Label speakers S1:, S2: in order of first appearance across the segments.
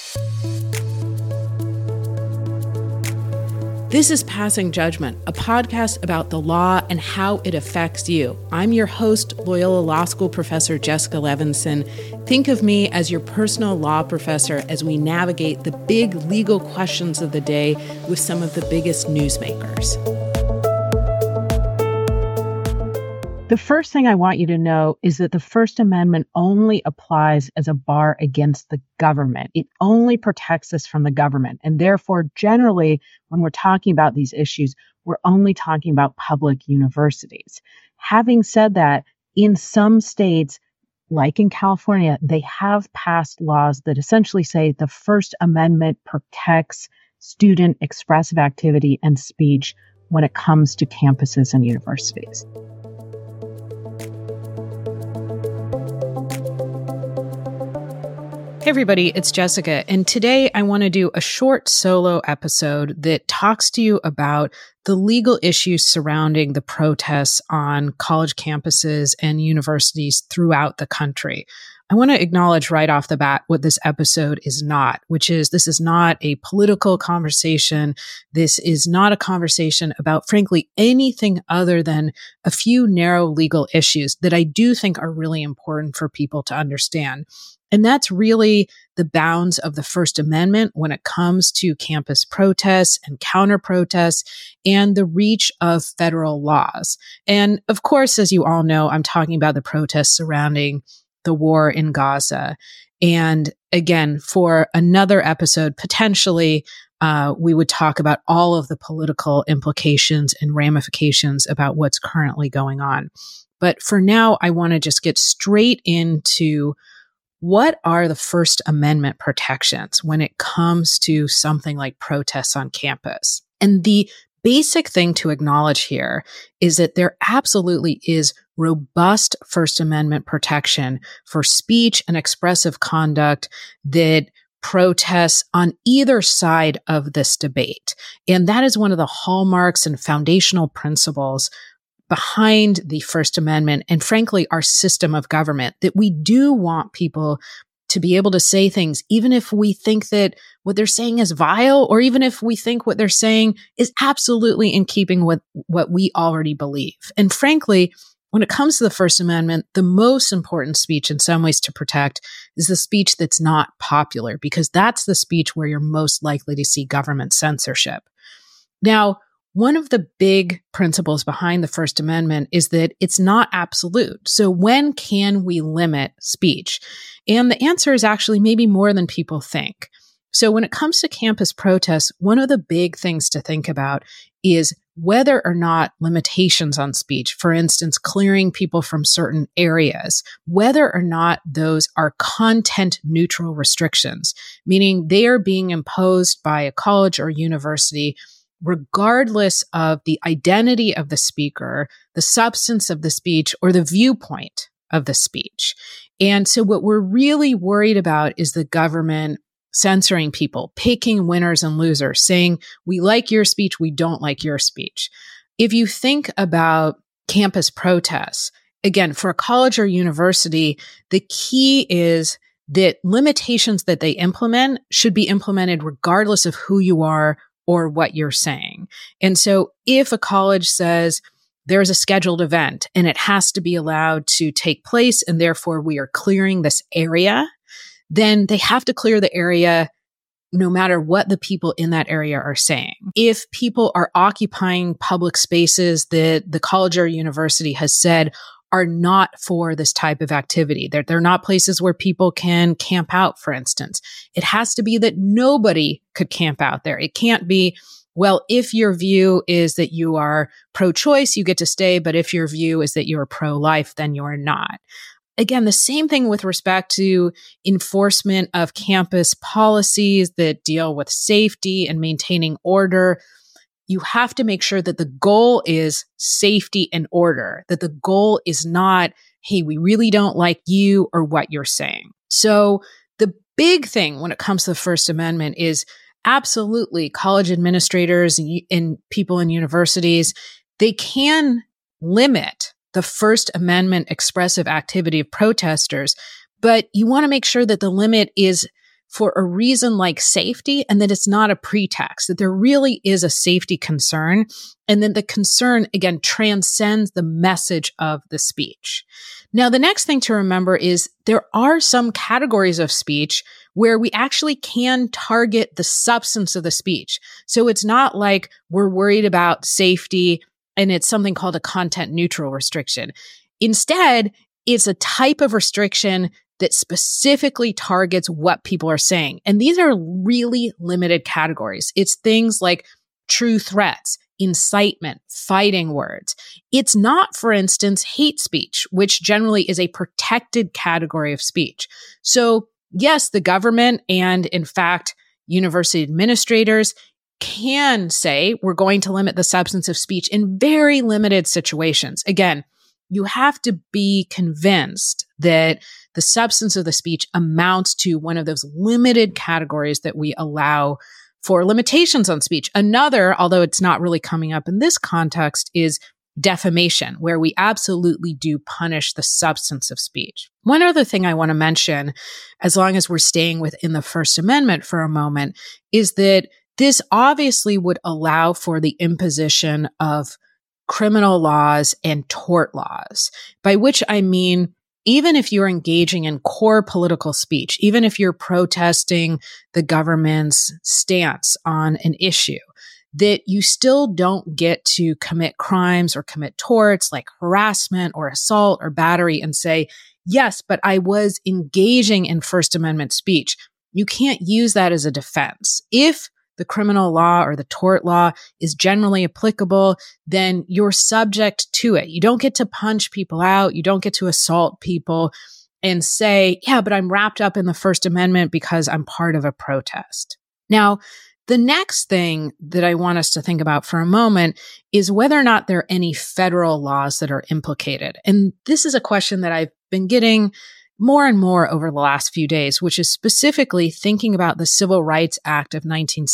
S1: This is Passing Judgment, a podcast about the law and how it affects you. I'm your host, Loyola Law School professor Jessica Levinson. Think of me as your personal law professor as we navigate the big legal questions of the day with some of the biggest newsmakers. The first thing I want you to know is that the First Amendment only applies as a bar against the government. It only protects us from the government. And therefore, generally, when we're talking about these issues, we're only talking about public universities. Having said that, in some states, like in California, they have passed laws that essentially say the First Amendment protects student expressive activity and speech when it comes to campuses and universities. Hey everybody, it's Jessica, and today I want to do a short solo episode that talks to you about the legal issues surrounding the protests on college campuses and universities throughout the country. I want to acknowledge right off the bat what this episode is not, which is this is not a political conversation. This is not a conversation about, frankly, anything other than a few narrow legal issues that I do think are really important for people to understand. And that's really the bounds of the First Amendment when it comes to campus protests and counter protests and the reach of federal laws. And of course, as you all know, I'm talking about the protests surrounding the war in Gaza. And again, for another episode, potentially, we would talk about all of the political implications and ramifications about what's currently going on. But for now, I want to just get straight into what are the First Amendment protections when it comes to something like protests on campus? And the basic thing to acknowledge here is that there absolutely is robust First Amendment protection for speech and expressive conduct that protests on either side of this debate. And that is one of the hallmarks and foundational principles behind the First Amendment and frankly, our system of government, that we do want people to be able to say things, even if we think that what they're saying is vile, or even if we think what they're saying is absolutely in keeping with what we already believe. And frankly, when it comes to the First Amendment, the most important speech in some ways to protect is the speech that's not popular, because that's the speech where you're most likely to see government censorship. Now, one of the big principles behind the First Amendment is that it's not absolute. So when can we limit speech? And the answer is actually maybe more than people think. So when it comes to campus protests, one of the big things to think about is whether or not limitations on speech, for instance, clearing people from certain areas, whether or not those are content neutral restrictions, meaning they are being imposed by a college or university regardless of the identity of the speaker, the substance of the speech, or the viewpoint of the speech. And so what we're really worried about is the government censoring people, picking winners and losers, saying, we like your speech, we don't like your speech. If you think about campus protests, again, for a college or university, the key is that limitations that they implement should be implemented regardless of who you are or what you're saying. And so if a college says there's a scheduled event and it has to be allowed to take place, and therefore we are clearing this area, then they have to clear the area no matter what the people in that area are saying. If people are occupying public spaces that the college or university has said are not for this type of activity, they're not places where people can camp out, for instance, it has to be that nobody could camp out there. It can't be, well, if your view is that you are pro-choice, you get to stay, but if your view is that you're pro-life, then you're not. Again, the same thing with respect to enforcement of campus policies that deal with safety and maintaining order. You have to make sure that the goal is safety and order, that the goal is not, hey, we really don't like you or what you're saying. So the big thing when it comes to the First Amendment is absolutely college administrators and people in universities, they can limit the First Amendment expressive activity of protesters, but you want to make sure that the limit is for a reason like safety, and that it's not a pretext, that there really is a safety concern. And then the concern, again, transcends the message of the speech. Now, the next thing to remember is there are some categories of speech where we actually can target the substance of the speech. So it's not like we're worried about safety and it's something called a content neutral restriction. Instead, it's a type of restriction that specifically targets what people are saying. And these are really limited categories. It's things like true threats, incitement, fighting words. It's not, for instance, hate speech, which generally is a protected category of speech. So yes, the government and, in fact, university administrators can say we're going to limit the substance of speech in very limited situations. Again, you have to be convinced that the substance of the speech amounts to one of those limited categories that we allow for limitations on speech. Another, although it's not really coming up in this context, is defamation, where we absolutely do punish the substance of speech. One other thing I want to mention, as long as we're staying within the First Amendment for a moment, is that this obviously would allow for the imposition of criminal laws and tort laws, by which I mean, even if you're engaging in core political speech, even if you're protesting the government's stance on an issue, that you still don't get to commit crimes or commit torts like harassment or assault or battery and say, yes, but I was engaging in First Amendment speech. You can't use that as a defense. If the criminal law or the tort law is generally applicable, then you're subject to it. You don't get to punch people out. You don't get to assault people and say, yeah, but I'm wrapped up in the First Amendment because I'm part of a protest. Now, the next thing that I want us to think about for a moment is whether or not there are any federal laws that are implicated. And this is a question that I've been getting more and more over the last few days, which is specifically thinking about the Civil Rights Act of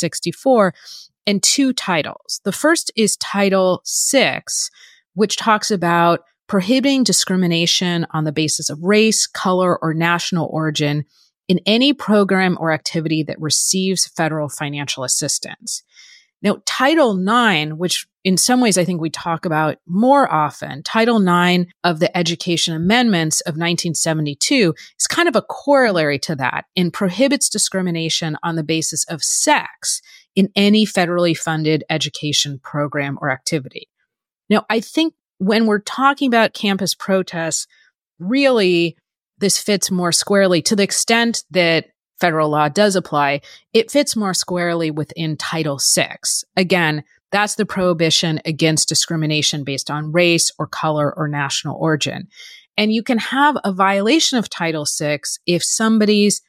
S1: 1964 and two titles. The first is Title VI, which talks about prohibiting discrimination on the basis of race, color, or national origin in any program or activity that receives federal financial assistance. Now, Title IX, which in some ways I think we talk about more often, Title IX of the Education Amendments of 1972 is kind of a corollary to that and prohibits discrimination on the basis of sex in any federally funded education program or activity. Now, I think when we're talking about campus protests, really this fits more squarely to the extent that federal law does apply. It fits more squarely within Title VI. Again, that's the prohibition against discrimination based on race or color or national origin. And you can have a violation of Title VI if somebody's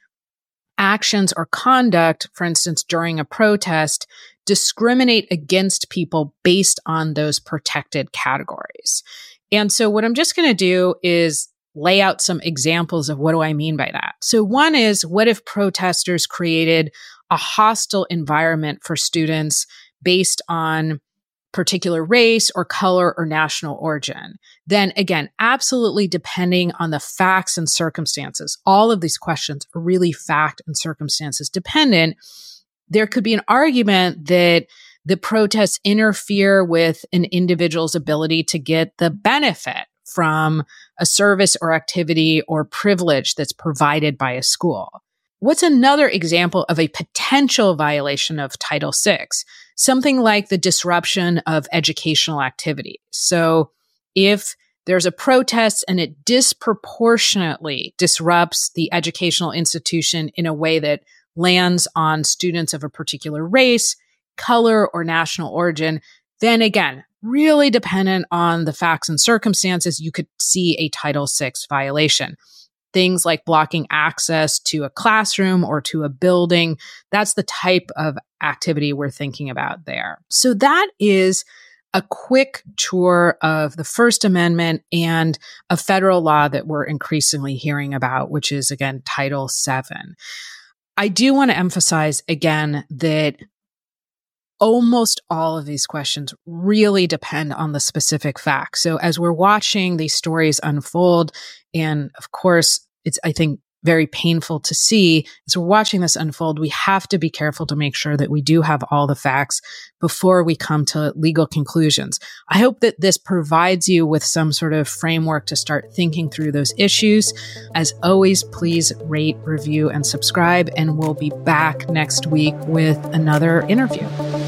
S1: actions or conduct, for instance, during a protest, discriminate against people based on those protected categories. And so what I'm just going to do is lay out some examples of what do I mean by that. So one is, what if protesters created a hostile environment for students based on particular race or color or national origin? Then again, absolutely depending on the facts and circumstances. All of these questions are really fact and circumstances dependent. There could be an argument that the protests interfere with an individual's ability to get the benefit from a service or activity or privilege that's provided by a school. What's another example of a potential violation of Title VI? Something like the disruption of educational activity. So if there's a protest and it disproportionately disrupts the educational institution in a way that lands on students of a particular race, color, or national origin, then again, really dependent on the facts and circumstances, you could see a Title VI violation. Things like blocking access to a classroom or to a building, that's the type of activity we're thinking about there. So that is a quick tour of the First Amendment and a federal law that we're increasingly hearing about, which is, again, Title VII. I do want to emphasize again that almost all of these questions really depend on the specific facts. So as we're watching these stories unfold, and of course, it's, I think, very painful to see. As we're watching this unfold, we have to be careful to make sure that we do have all the facts before we come to legal conclusions. I hope that this provides you with some sort of framework to start thinking through those issues. As always, please rate, review, and subscribe, and we'll be back next week with another interview.